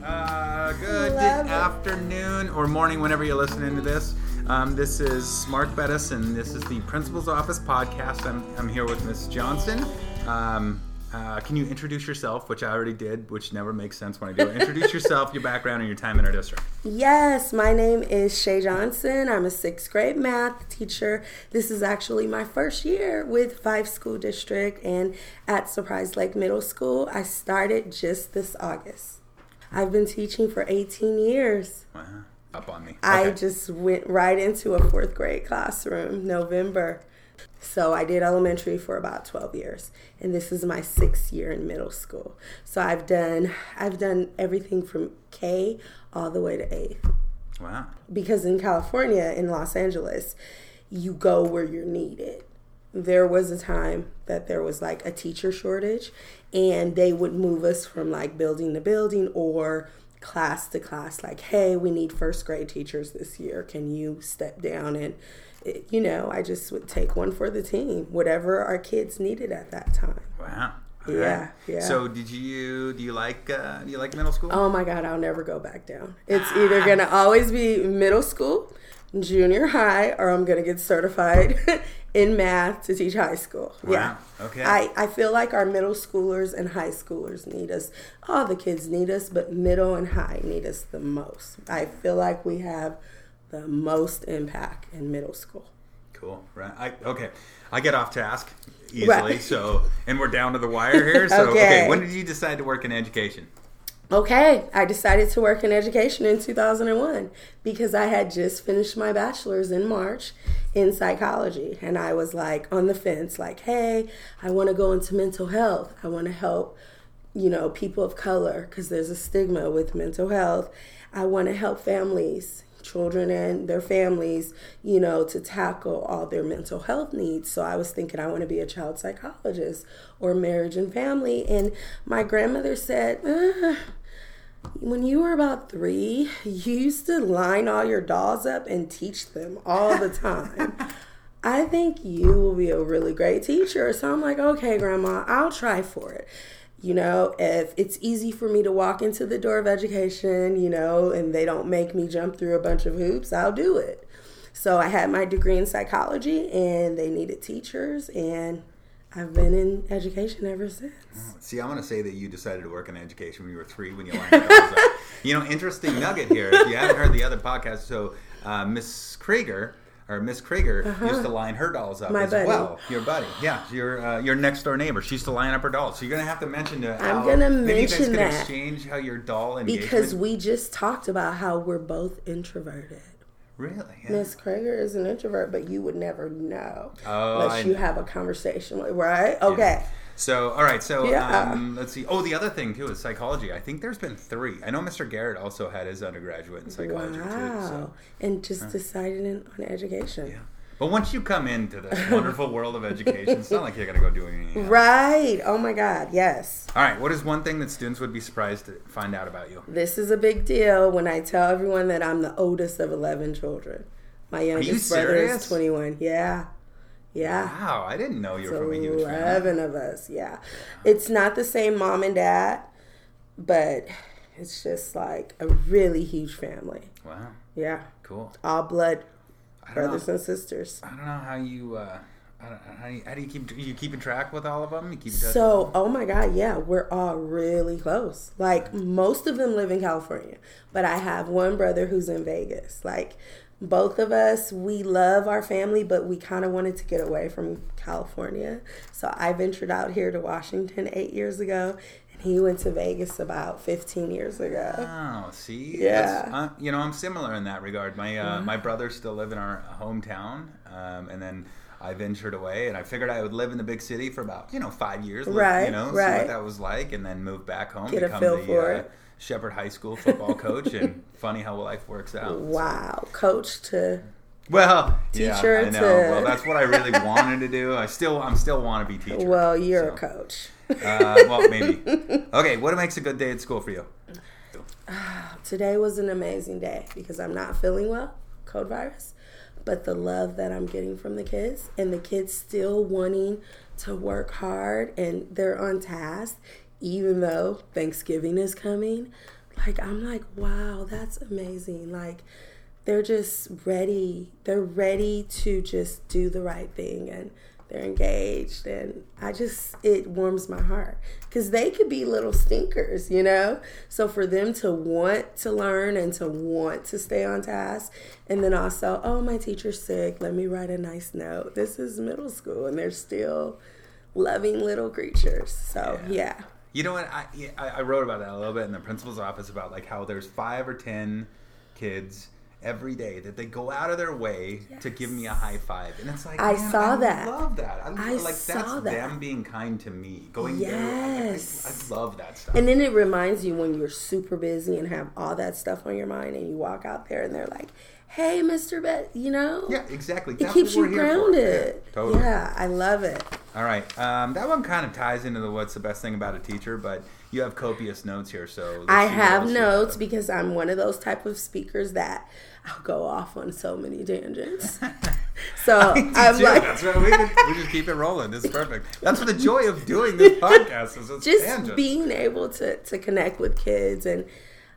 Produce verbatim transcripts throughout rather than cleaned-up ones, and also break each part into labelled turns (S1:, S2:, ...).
S1: Uh, good
S2: Love it.
S1: afternoon or morning whenever you're listening to this. Um, this is Mark Bettis, and this is the Principal's Office podcast. I'm, I'm here with Miss Johnson. Um, uh, can you introduce yourself, which I already did, which never makes sense when I do it. Introduce yourself, your background, and your time in our district.
S2: Yes, my name is Shay Johnson. I'm a sixth grade math teacher. This is actually my first year with Fife School District and at Surprise Lake Middle School. I started just this August. I've been teaching for eighteen years.
S1: Wow. Up on me. Okay.
S2: I just went right into a fourth grade classroom, November. So I did elementary for about twelve years, and this is my sixth year in middle school. So I've done I've done everything from K all the way to eighth.
S1: Wow.
S2: Because in California, in Los Angeles, you go where you're needed. There was a time that there was like a teacher shortage, and they would move us from like building to building or class to class. Like, hey, we need first grade teachers this year. Can you step down? And, you know, I just would take one for the team, whatever our kids needed at that time.
S1: Wow. All
S2: Yeah,
S1: right.
S2: yeah.
S1: So, did you do you like uh, do you like middle school?
S2: Oh my God, I'll never go back down. It's either gonna always be middle school, junior high, or I'm gonna get certified in math to teach high school.
S1: Wow.
S2: Yeah.
S1: Okay.
S2: I, I feel like our middle schoolers and high schoolers need us. All the kids need us, but middle and high need us the most. I feel like we have the most impact in middle school.
S1: Cool. Right. I, okay. I get off task easily.
S2: Right.
S1: So, and we're down to the wire here. So,
S2: Okay.
S1: okay. When did you decide to work in education?
S2: Okay, I decided to work in education in two thousand one because I had just finished my bachelor's in March in psychology. And I was like on the fence, like, hey, I want to go into mental health. I want to help, you know, people of color because there's a stigma with mental health. I want to help families, children and their families, you know, to tackle all their mental health needs. So I was thinking I want to be a child psychologist or marriage and family. And my grandmother said, uh, when you were about three, you used to line all your dolls up and teach them all the time. I think you will be a really great teacher. So I'm like, okay, Grandma, I'll try for it. You know, if it's easy for me to walk into the door of education, you know, and they don't make me jump through a bunch of hoops, I'll do it. So I had my degree in psychology, and they needed teachers, and I've been in education ever since.
S1: See, I'm going to say that you decided to work in education when you were three, when you lined your dolls up. You know, interesting nugget here. If you haven't heard the other podcast, so uh, Miss Krieger, or Miss Krieger,
S2: Uh-huh.
S1: used to line her dolls up
S2: My
S1: as
S2: buddy.
S1: well. Your buddy, yeah, your uh, your next door neighbor. She used to line up her dolls. So you're going to have to mention to
S2: I'm
S1: how,
S2: gonna
S1: maybe you guys
S2: mention
S1: could
S2: that.
S1: exchange how your doll engagement.
S2: Because we just talked about how we're both introverted.
S1: Really, yeah.
S2: Miss Krieger is an introvert, but you would never know
S1: Oh,
S2: unless
S1: I
S2: you
S1: know.
S2: have a conversation with, right? Okay.
S1: So, all right. So,
S2: Yeah.
S1: um, let's see. Oh, the other thing too is psychology. I think there's been three. I know Mister Garrett also had his undergraduate in psychology
S2: Wow.
S1: too. So,
S2: And just decided in, on education.
S1: yeah. But once you come into this wonderful world of education, it's not like you're gonna go do anything else.
S2: Right. Oh my God. Yes.
S1: All right. What is one thing that students would be surprised to find out about you?
S2: This is a big deal when I tell everyone that I'm the oldest of eleven children. My youngest brother
S1: serious?
S2: is twenty-one. Yeah. Yeah.
S1: Wow, I didn't know you were
S2: So
S1: from a huge family.
S2: eleven of us. Yeah. It's not the same mom and dad, but it's just like a really huge family.
S1: Wow.
S2: Yeah.
S1: Cool.
S2: All blood
S1: I don't
S2: brothers
S1: know.
S2: and sisters.
S1: I don't know how you. Uh, I don't, how, do you how do you keep you keeping track with all of them? You keep in touch
S2: So,
S1: with them?
S2: oh my God, yeah, we're all really close. Like, most of them live in California, but I have one brother who's in Vegas. Like, both of us, we love our family, but we kind of wanted to get away from California. So I ventured out here to Washington eight years ago, and he went to Vegas about fifteen years ago.
S1: Oh, see,
S2: Yeah.
S1: That's, uh, you know, I'm similar in that regard. My uh, my brothers still live in our hometown, um, and then I ventured away, and I figured I would live in the big city for about you know five years, live,
S2: Right,
S1: You know, see
S2: right.
S1: what that was like, and then move back home,
S2: Get a
S1: become
S2: feel
S1: the
S2: for
S1: uh,
S2: it.
S1: Shepherd High School football coach, and funny how life works out.
S2: Wow, coach to
S1: Well,
S2: Teacher
S1: yeah, I know.
S2: to-
S1: Well, that's what I really wanted to do. I still, I'm still want to be teacher.
S2: well, you're
S1: so.
S2: a coach.
S1: Uh, well, maybe. Okay, what makes a good day at school for you?
S2: Today was an amazing day because I'm not feeling well, cold virus, but the love that I'm getting from the kids and the kids still wanting to work hard and they're on task, even though Thanksgiving is coming. like, I'm like, wow, that's amazing. Like, they're just ready. They're ready to just do the right thing, and they're engaged. And I just, it warms my heart because they could be little stinkers, you know? So for them to want to learn and to want to stay on task, and then also, oh, my teacher's sick, let me write a nice note. This is middle school, and they're still loving little creatures. So, yeah. yeah.
S1: You know what? I, I wrote about that a little bit in the principal's office about like how there's five or ten kids every day that they go out of their way yes. to give me a high five, and it's like
S2: I
S1: man,
S2: saw
S1: I
S2: that.
S1: love that. I,
S2: I
S1: like
S2: saw
S1: that's
S2: that.
S1: them being kind to me. Going
S2: yes,
S1: there, I, I, I love that stuff.
S2: And then it reminds you when you're super busy and have all that stuff on your mind, and you walk out there and they're like, "Hey, Mister Bet," you know?
S1: Yeah, exactly.
S2: It
S1: That's
S2: keeps
S1: what we're
S2: you
S1: here
S2: grounded.
S1: For. Yeah, totally.
S2: Yeah, I love it.
S1: All right, um, that one kind of ties into the what's the best thing about a teacher, but you have copious notes here, so
S2: I have notes because I'm one of those type of speakers that I'll go off on so many tangents. So I'm
S1: too.
S2: like,
S1: that's right. We, can, we just keep it rolling. This is perfect. That's what the joy of doing this podcast is. It's
S2: just
S1: tangents.
S2: Being able to to connect with kids, and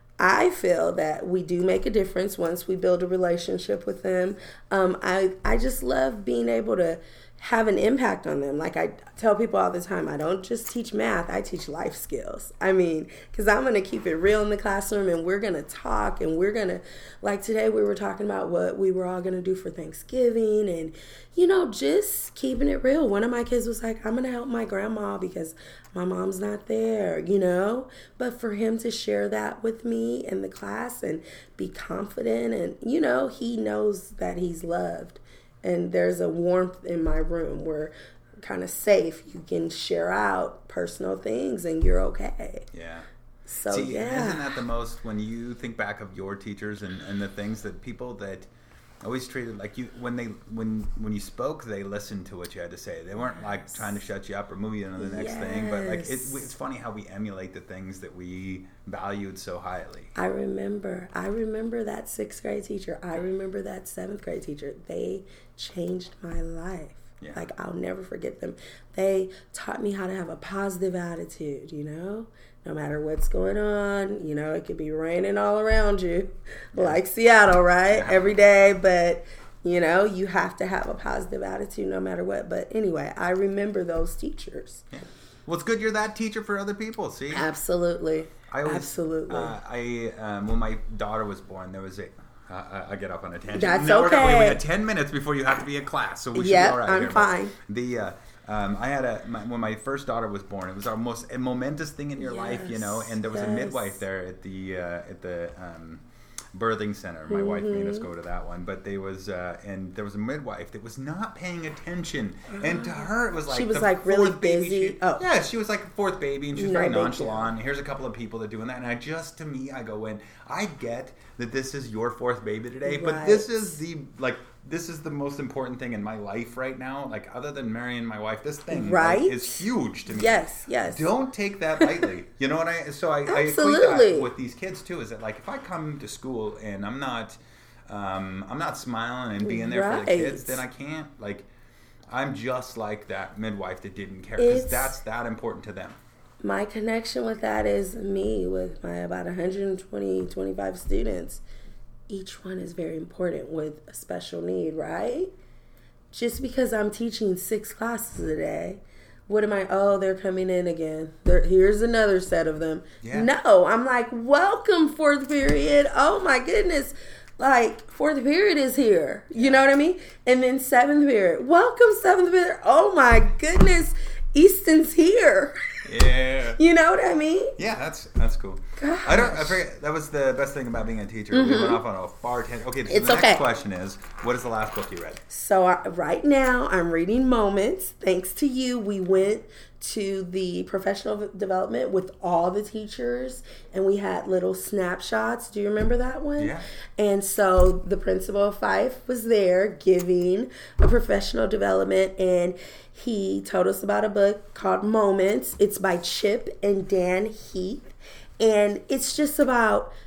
S2: I feel that we do make a difference once we build a relationship with them. Um, I I just love being able to have an impact on them. Like I tell people all the time, I don't just teach math, I teach life skills. I mean, because I'm going to keep it real in the classroom, and we're going to talk, and we're going to, like today we were talking about what we were all going to do for Thanksgiving, and, you know, just keeping it real. One of my kids was like, I'm going to help my grandma because my mom's not there, you know? But for him to share that with me in the class and be confident, and, you know, he knows that he's loved. And there's a warmth in my room where kind of safe. You can share out personal things and you're okay.
S1: Yeah.
S2: So,
S1: See,
S2: yeah.
S1: Isn't that the most, when you think back of your teachers and, and the things that people that always treated like you, when they when when you spoke, they listened to what you had to say. They weren't like yes. trying to shut you up or move you to the next yes. thing. But like it, it's funny how we emulate the things that we valued so highly.
S2: I remember. I remember that sixth grade teacher. I remember that seventh grade teacher. They changed my life. Yeah. Like, I'll never forget them. They taught me how to have a positive attitude, you know? No matter what's going on, you know, it could be raining all around you, yeah. like Seattle, right? Yeah. Every day, but, you know, you have to have a positive attitude no matter what. But anyway, I remember those teachers.
S1: Yeah. Well, it's good you're that teacher for other people, see?
S2: Absolutely.
S1: I always,
S2: Absolutely.
S1: Uh, I um, when my daughter was born, there was a... Uh, I get off on a tangent.
S2: That's
S1: no,
S2: okay.
S1: We got ten minutes before you have to be in class, so we should
S2: yep,
S1: be all right
S2: I'm
S1: here.
S2: fine.
S1: But the uh, um, I had a my, when my first daughter was born. It was our most a momentous thing in your yes, life, you know. And there was yes. a midwife there at the uh, at the um, birthing center. My mm-hmm. wife made us go to that one, but there was uh, and there was a midwife that was not paying attention, uh, and to her it was like
S2: she was
S1: the
S2: like really busy.
S1: She,
S2: oh,
S1: yeah, she was like a fourth baby, and she was
S2: no
S1: very nonchalant. Here's a couple of people that are doing that, and I just to me I go in. I get that this is your fourth baby today,
S2: right.
S1: but this is the like this is the most important thing in my life right now. Like other than marrying my wife, this thing
S2: right?
S1: like, is huge to me.
S2: Yes, yes.
S1: Don't take that lightly. You know what I? So I, I equate that with these kids too. Is that like if I come to school and I'm not, um, I'm not smiling and being there right. for the kids, then I can't like. I'm just like that midwife that didn't care because that's that important to them.
S2: My connection with that is me with my about one hundred twenty, twenty-five students. Each one is very important with a special need, right? Just because I'm teaching six classes a day, what am I? Oh, they're coming in again. There, here's another set of them. Yeah. No, I'm like, welcome, fourth period. Oh, my goodness. Like, fourth period is here. You know what I mean? And then seventh period. Welcome, seventh period. Oh, my goodness. Easton's here.
S1: Yeah.
S2: You know what I mean?
S1: Yeah, that's that's cool. Gosh. I don't. I forget. That was the best thing about being a teacher. Mm-hmm. We went off on a far tangent. Okay, so
S2: it's
S1: the
S2: okay.
S1: next question is, what is the last book you read?
S2: So uh, right now, I'm reading Moments. Thanks to you, we went to the professional development with all the teachers, and we had little snapshots. Do you remember that one?
S1: Yeah.
S2: And so the principal of Fife was there giving a professional development, and he told us about a book called Moments. It's by Chip and Dan Heath, and it's just about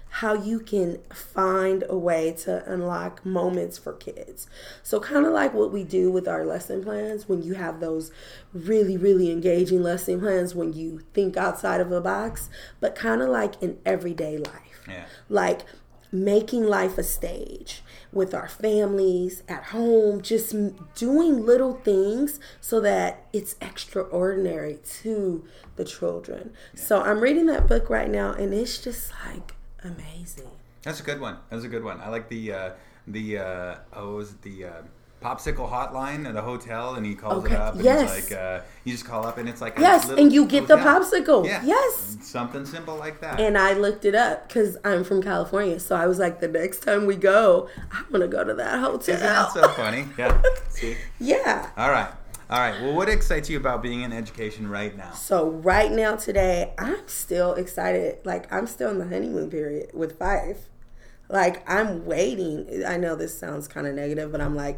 S2: how you can find a way to unlock moments for kids. So kind of like what we do with our lesson plans, when you have those really, really engaging lesson plans, when you think outside of the box, but kind of like in everyday life.
S1: Yeah.
S2: Like making life a stage with our families, at home, just doing little things so that it's extraordinary to the children. Yeah. So I'm reading that book right now, and it's just like amazing.
S1: That's a good one. That's a good one. I like the uh, the uh, oh, was it the uh, popsicle hotline at a hotel, and he calls
S2: okay.
S1: it up, and
S2: yes.
S1: it's like uh, you just call up, and it's like
S2: yes,
S1: a
S2: and you get
S1: hotel.
S2: the popsicle.
S1: Yeah.
S2: Yes,
S1: something simple like that.
S2: And I looked it up because I'm from California, so I was like, the next time we go, I'm gonna go to that hotel.
S1: Isn't that so funny? Yeah. See.
S2: Yeah.
S1: All right. All right. Well, what excites you about being in education right now?
S2: So right now, today, I'm still excited. Like, I'm still in the honeymoon period with Fife. Like, I'm waiting. I know this sounds kind of negative, but I'm like,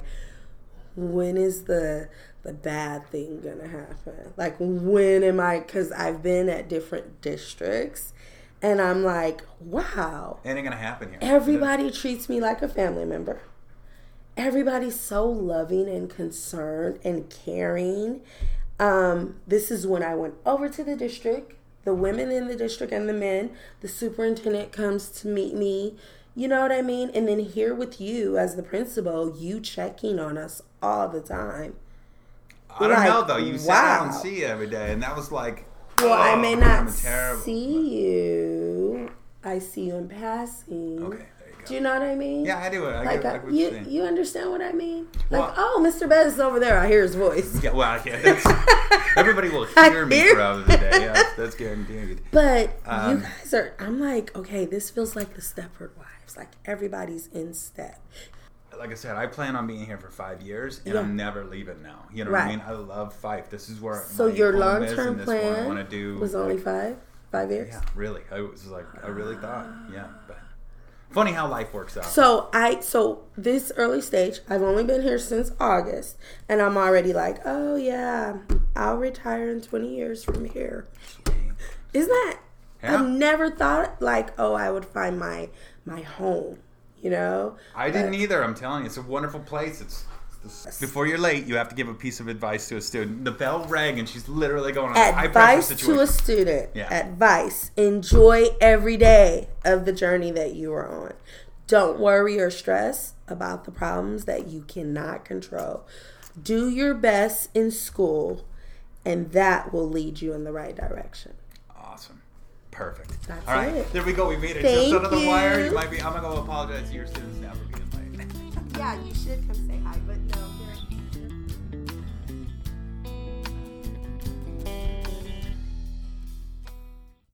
S2: when is the the bad thing gonna happen? Like, when am I? Because I've been at different districts, and I'm like, wow.
S1: It ain't gonna happen here.
S2: Everybody treats me like a family member. Everybody's so loving and concerned and caring. Um, this is when I went over to the district, the women in the district and the men. The superintendent comes to meet me. You know what I mean? And then here with you as the principal, you checking on us all the time.
S1: I don't like, know, though. You wow. sat out and see you every day, and that was like,
S2: well,
S1: oh,
S2: I may not
S1: terrible,
S2: see you. I see you in passing.
S1: Okay.
S2: Do you know what I mean?
S1: Yeah, I do. I
S2: like,
S1: get, I,
S2: like
S1: what
S2: you,
S1: you're saying.
S2: You understand what I mean?
S1: Well,
S2: like, oh, Mister Bettis is over there. I hear his voice.
S1: Yeah, well, yeah, that's, everybody will hear me
S2: hear
S1: throughout the day. Yeah, that's, that's guaranteed.
S2: But
S1: um,
S2: you guys are, I'm like, okay, this feels like the Stepford Wives. Like, everybody's in step.
S1: Like I said, I plan on being here for five years, and
S2: yeah.
S1: I'm never leaving now. You know
S2: right.
S1: what I mean? I love Fife. This is where
S2: so
S1: my
S2: your
S1: home
S2: long
S1: is,
S2: term
S1: and this is what I
S2: plan
S1: want to do.
S2: was only five, five years.
S1: Yeah, really. I was like, I really thought, yeah, but. Funny how life works out.
S2: So I so this early stage, I've only been here since August, and I'm already like, oh yeah, I'll retire in twenty years from here. Isn't that? Yeah. I've never thought like, oh, I would find my my home. You know.
S1: I but, didn't either. I'm telling you, it's a wonderful place. It's. Before you're late, you have to give a piece of advice to a student. The bell rang, and she's literally going on a high pressure situation.
S2: Advice to a student.
S1: Yeah.
S2: Advice. Enjoy every day of the journey that you are on. Don't worry or stress about the problems that you cannot control. Do your best in school, and that will lead you in the right direction.
S1: Awesome. Perfect.
S2: That's
S1: All right.
S2: it.
S1: There we go. We made it
S2: Thank
S1: just under the
S2: you.
S1: wire. You might be. I'm gonna go apologize to your students now for being late.
S2: Yeah, you should come say hi, but no.